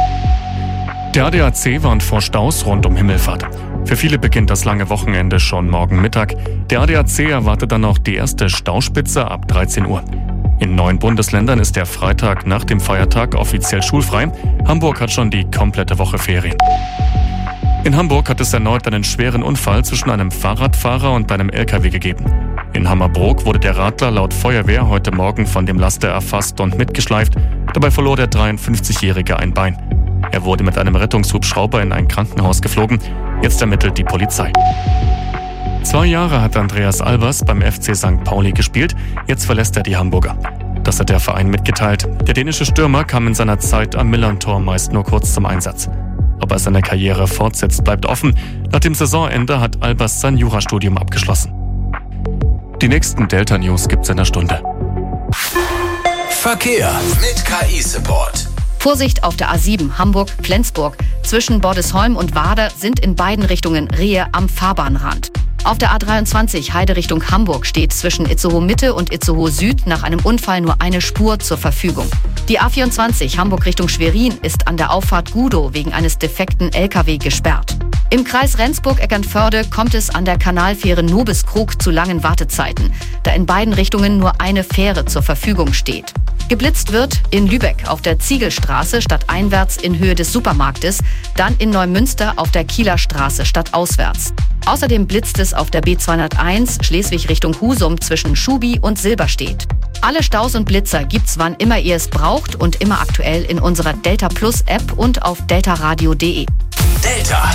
Der ADAC warnt vor Staus rund um Himmelfahrt. Für viele beginnt das lange Wochenende schon morgen Mittag. Der ADAC erwartet dann auch die erste Stauspitze ab 13 Uhr. In 9 Bundesländern ist der Freitag nach dem Feiertag offiziell schulfrei. Hamburg hat schon die komplette Woche Ferien. In Hamburg hat es erneut einen schweren Unfall zwischen einem Fahrradfahrer und einem LKW gegeben. In Hammerbrook wurde der Radler laut Feuerwehr heute Morgen von dem Laster erfasst und mitgeschleift. Dabei verlor der 53-Jährige ein Bein. Er wurde mit einem Rettungshubschrauber in ein Krankenhaus geflogen. Jetzt ermittelt die Polizei. 2 Jahre hat Andreas Albers beim FC St. Pauli gespielt. Jetzt verlässt er die Hamburger. Das hat der Verein mitgeteilt. Der dänische Stürmer kam in seiner Zeit am Millern-Tor meist nur kurz zum Einsatz. Ob er seine Karriere fortsetzt, bleibt offen. Nach dem Saisonende hat Albers sein Jurastudium abgeschlossen. Die nächsten Delta News gibt's in einer Stunde. Verkehr mit KI-Support. Vorsicht auf der A7 Hamburg-Flensburg. Zwischen Bordesholm und Wader sind in beiden Richtungen Rehe am Fahrbahnrand. Auf der A23 Heide Richtung Hamburg steht zwischen Itzehoe Mitte und Itzehoe Süd nach einem Unfall nur eine Spur zur Verfügung. Die A24 Hamburg Richtung Schwerin ist an der Auffahrt Gudow wegen eines defekten LKW gesperrt. Im Kreis Rendsburg-Eckernförde kommt es an der Kanalfähre Nobiskrug zu langen Wartezeiten, da in beiden Richtungen nur eine Fähre zur Verfügung steht. Geblitzt wird in Lübeck auf der Ziegelstraße stadteinwärts in Höhe des Supermarktes, dann in Neumünster auf der Kieler Straße stadtauswärts. Außerdem blitzt es auf der B201 Schleswig Richtung Husum zwischen Schubi und Silberstedt. Alle Staus und Blitzer gibt's wann immer ihr es braucht und immer aktuell in unserer Delta Plus App und auf deltaradio.de. Delta.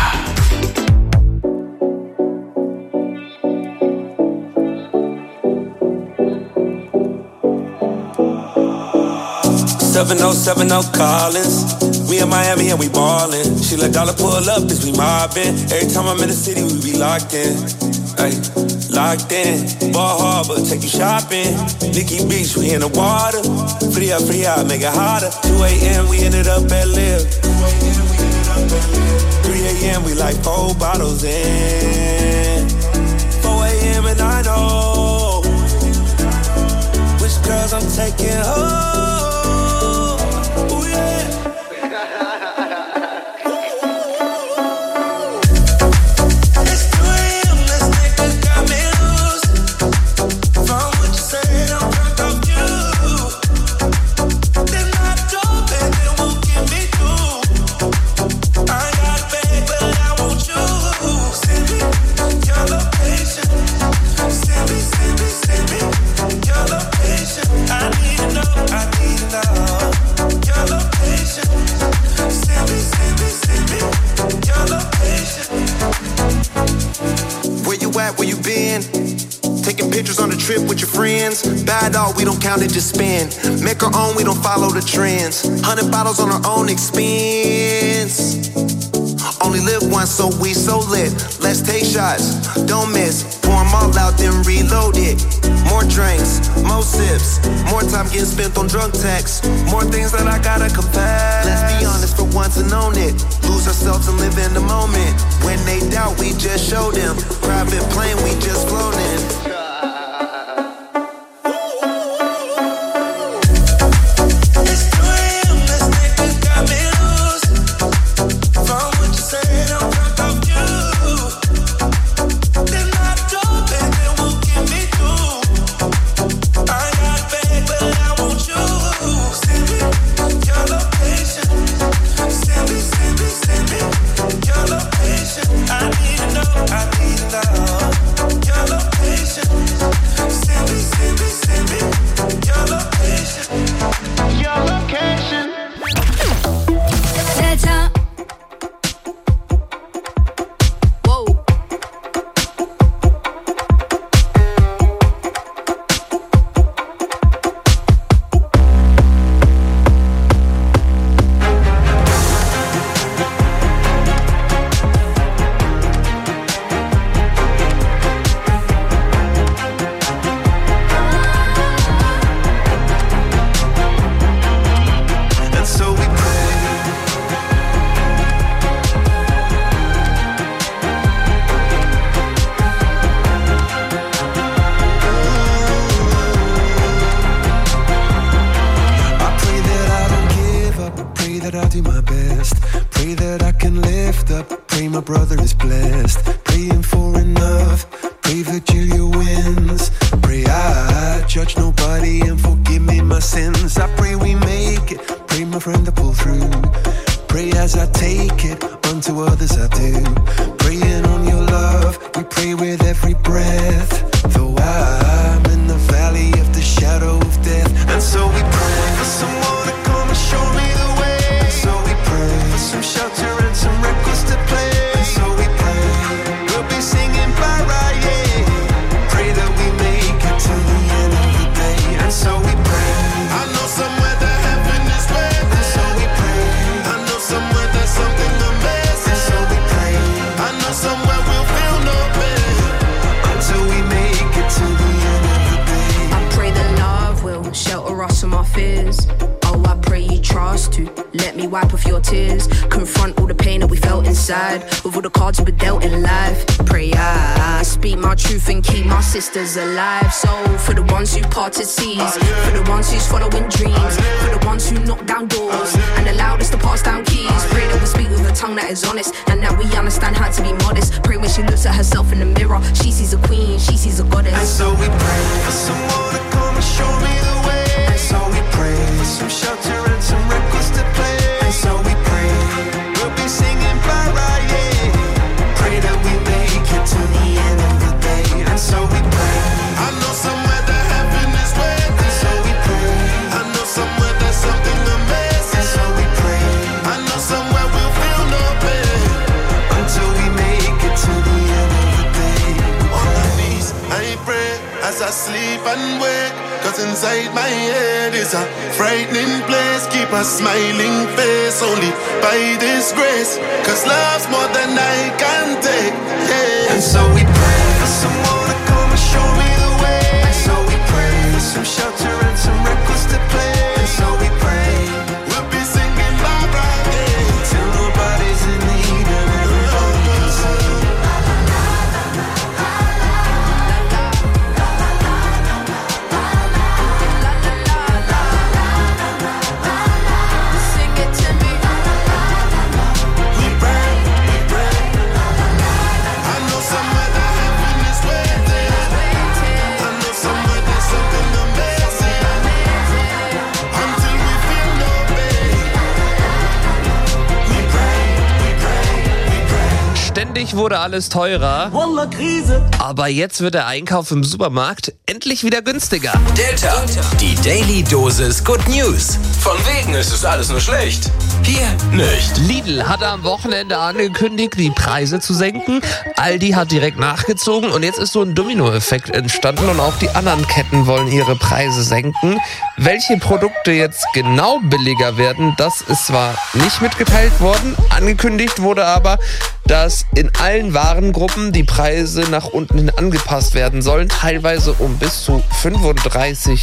7070 Collins. We in Miami and we ballin'. She let dollar pull up as we mobbin'. Every time I'm in the city, we be locked in. Ay, locked in. Ball Harbor, take you shopping. Nikki Beach, we in the water. Free up, make it hotter. 2 a.m. we ended up at Live. 3 a.m. we like 4 bottles in. 4 a.m. and I know which girls I'm taking home. Then I don't, and then won't get me through. Taking pictures on the trip with your friends. Bad dog, we don't count it, just spend. Make our own, we don't follow the trends. 100 bottles on our own expense. Only live once, so we so lit. Let's take shots, don't miss. Pour them all out, then reload it. More drinks, more sips. More time getting spent on drunk texts. More things that I gotta confess. Let's be honest for once and own it. Lose ourselves and live in the moment. When they doubt, we just show them. Private plane, we just flown in. Sisters alive, so for the ones who parted seas, for the ones who's following dreams, for the ones who knock down doors and allowed us to pass down keys. Pray that we speak with a tongue that is honest and that we understand how to be modest. Pray when she looks at herself in the mirror, she sees a queen, she sees a goddess. And so we pray for someone to come and show me the way. And so we pray for some shelter and some records to play. And so we pray we'll be singing bye bye, yeah. Pray that we make it to the end of the day. And so we pray. I know somewhere that heaven is waiting. And so we pray. I know somewhere there's something amazing. And so we pray. I know somewhere we'll feel no pain until we make it to the end of the day. On my knees, I pray as I sleep and wake. Cause inside my head is a frightening place. Keep a smiling face only by this grace. Cause love's more than I can take, yeah. And so we pray for someone to come and show me the way. And so we pray for some shelter and some records to play. And so we pray we'll be singing bye bye, yeah, till nobody's in need and everybody can sing. Somewhere that Ständig wurde alles teurer. Aber jetzt wird der Einkauf im Supermarkt endlich wieder günstiger. Delta, die Daily Dosis Good News. Von wegen ist es alles nur schlecht. Hier nicht. Lidl hatte am Wochenende angekündigt, die Preise zu senken. Aldi hat direkt nachgezogen und jetzt ist so ein Dominoeffekt entstanden und auch die anderen Ketten wollen ihre Preise senken. Welche Produkte jetzt genau billiger werden, das ist zwar nicht mitgeteilt worden, angekündigt wurde aber, dass in allen Warengruppen die Preise nach unten hin angepasst werden sollen, teilweise um bis zu 35%.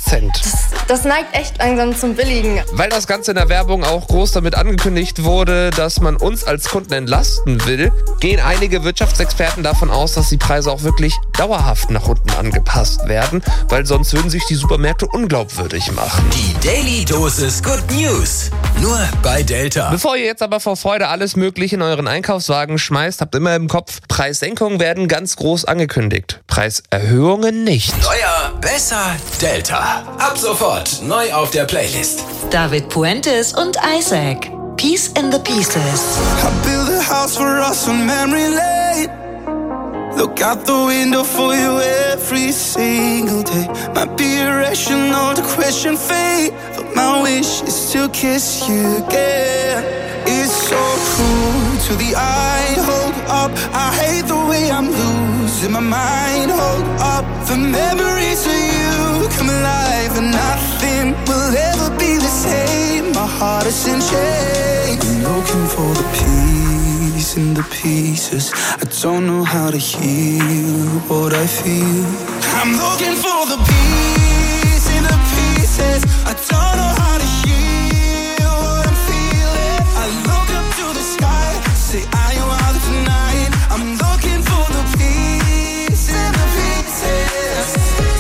Das neigt echt langsam zum Billigen. Weil das Ganze in der Werbung auch groß damit angekündigt wurde, dass man uns als Kunden entlasten will, gehen einige Wirtschaftsexperten davon aus, dass die Preise auch wirklich dauerhaft nach unten angepasst werden, weil sonst würden sich die Supermärkte unglaubwürdig machen. Die Daily Dosis Good News. Nur bei Delta. Bevor ihr jetzt aber vor Freude alles Mögliche in euren Einkaufswagen schmeißt, habt immer im Kopf, Preissenkungen werden ganz groß angekündigt. Preiserhöhungen nicht. Neuer, besser, Delta. Ab sofort neu auf der Playlist. David Puentes und Isaac. Peace in the Pieces. I build a house for us on memory lane. Look out the window for you every single day. Might be irrational to question fate, but my wish is to kiss you again. It's so cruel to the eye. Hold up, I hate the way I'm losing my mind. Hold up, the memories of you come alive, and nothing will ever be the same. My heart is in chains. I'm looking for the peace in the pieces. I don't know how to heal what I feel. I'm looking for the peace in the pieces. I don't know how to heal what I'm feeling. I look up to the sky, say are you out tonight? I'm looking for the peace in the pieces.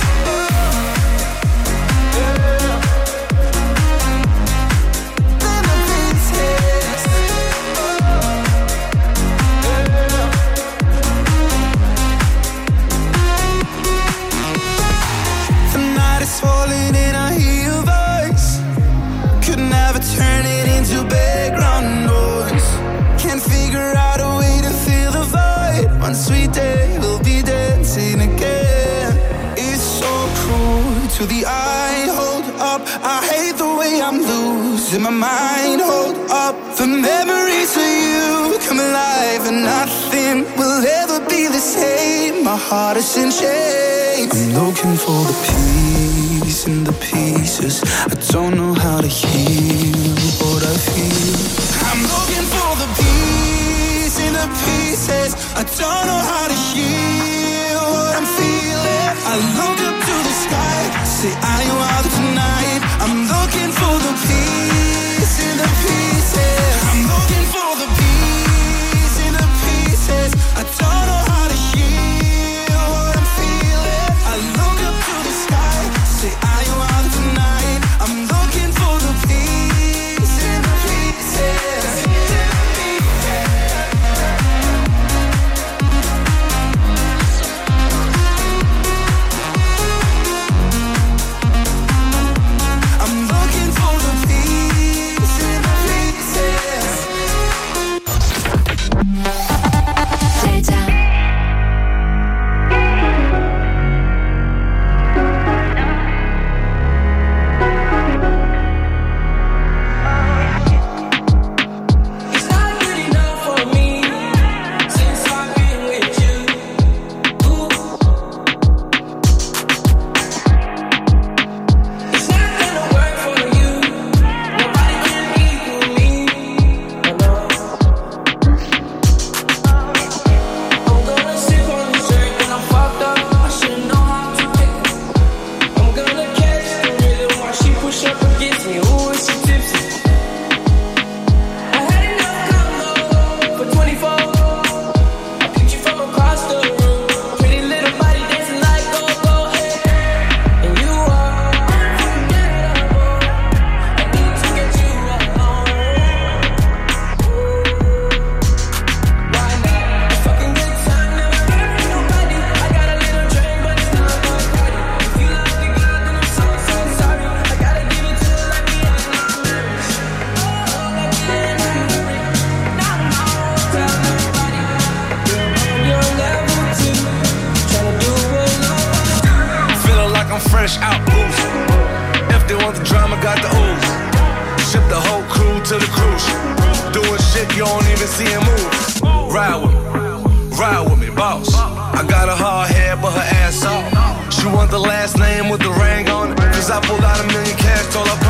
Falling in, I hear your voice. Could never turn it into background noise. Can't figure out a way to fill the void. One sweet day we'll be dancing again. It's so cruel to the eye. Hold up, I hate the way I'm losing my mind. Hold up, the memories of you come alive, and nothing will ever be the same. My heart is in chains. I'm looking for the peace in the pieces. I don't know how to heal what I feel. I'm looking for the peace in the pieces. I don't know how to heal what I'm feeling. I look up to the sky, say are you out tonight? I'm looking for the peace in the pieces. I'm looking for the peace in the pieces. I don't know how to heal what I'm feeling. I look up to the sky, say are you out tonight? I'm looking for the peace in the pieces. to the cruise ship. Doing shit you don't even see him move. Ride with me, boss. I got a hard head, but her ass off. She want the last name with the ring on it. Cause I pulled out $1 million cash, told her